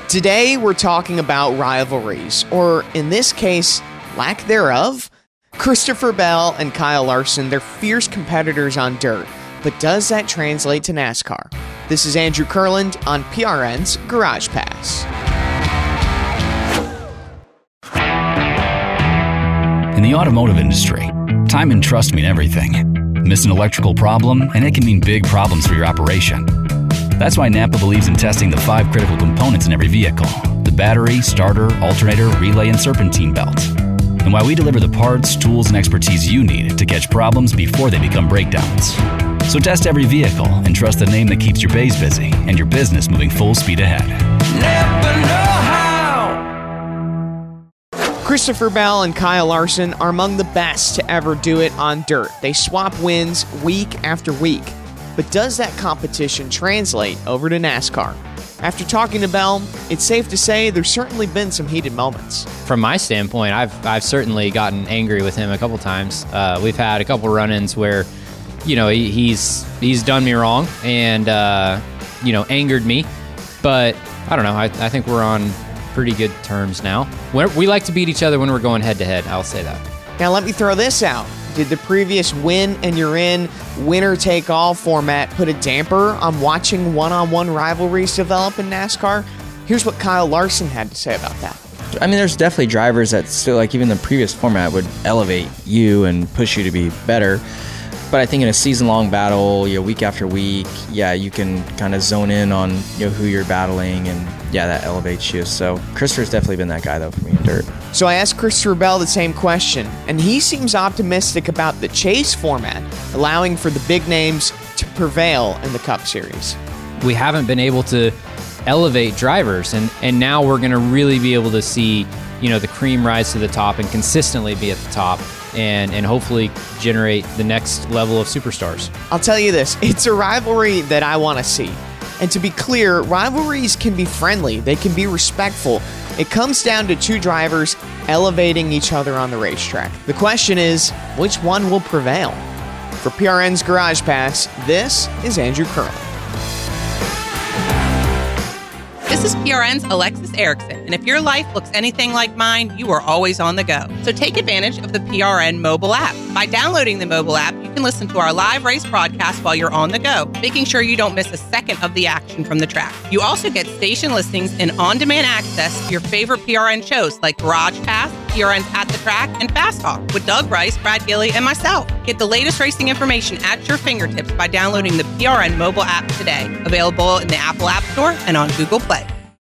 Today, we're talking about rivalries, or in this case, lack thereof. Christopher Bell and Kyle Larson, they're fierce competitors on dirt, but does that translate to NASCAR? This is Andrew Kurland on PRN's Garage Pass. In the automotive industry, time and trust mean everything. Miss an electrical problem, and it can mean big problems for your operation. That's why Napa believes in testing the 5 critical components in every vehicle: the battery, starter, alternator, relay, and serpentine belt. And why we deliver the parts, tools, and expertise you need to catch problems before they become breakdowns. So test every vehicle and trust the name that keeps your bays busy and your business moving full speed ahead. Napa know-how. Christopher Bell and Kyle Larson are among the best to ever do it on dirt. They swap wins week after week. But does that competition translate over to NASCAR? After talking to Bell, it's safe to say there's certainly been some heated moments. From my standpoint, I've certainly gotten angry with him a couple times. We've had a couple run-ins where, he's done me wrong and angered me. But I don't know. I think we're on pretty good terms now. We like to beat each other when we're going head-to-head. I'll say that. Now let me throw this out. Did the previous win and you're in, winner-take-all format put a damper on watching one-on-one rivalries develop in NASCAR? Here's what Kyle Larson had to say about that. I mean, there's definitely drivers that still, like even the previous format, would elevate you and push you to be better. But I think in a season-long battle, week after week, you can kind of zone in on who you're battling, and that elevates you. So Christopher's definitely been that guy though for me in dirt. So I asked Christopher Bell the same question, and he seems optimistic about the chase format, allowing for the big names to prevail in the Cup Series. We haven't been able to elevate drivers, and now we're going to really be able to see, the cream rise to the top and consistently be at the top. And hopefully generate the next level of superstars. I'll tell you this, it's a rivalry that I want to see. And to be clear, rivalries can be friendly, they can be respectful. It comes down to two drivers elevating each other on the racetrack. The question is, which one will prevail? For PRN's Garage Pass, this is Andrew Kurland. This is PRN's Alexis Erickson, and if your life looks anything like mine, you are always on the go. So take advantage of the PRN mobile app. By downloading the mobile app, you can listen to our live race broadcast while you're on the go, making sure you don't miss a second of the action from the track. You also get station listings and on-demand access to your favorite PRN shows like Garage Pass, PRN's At the Track, and Fast Talk with Doug Rice, Brad Gilley, and myself. Get the latest racing information at your fingertips by downloading the PRN mobile app today. Available in the Apple App Store and on Google Play.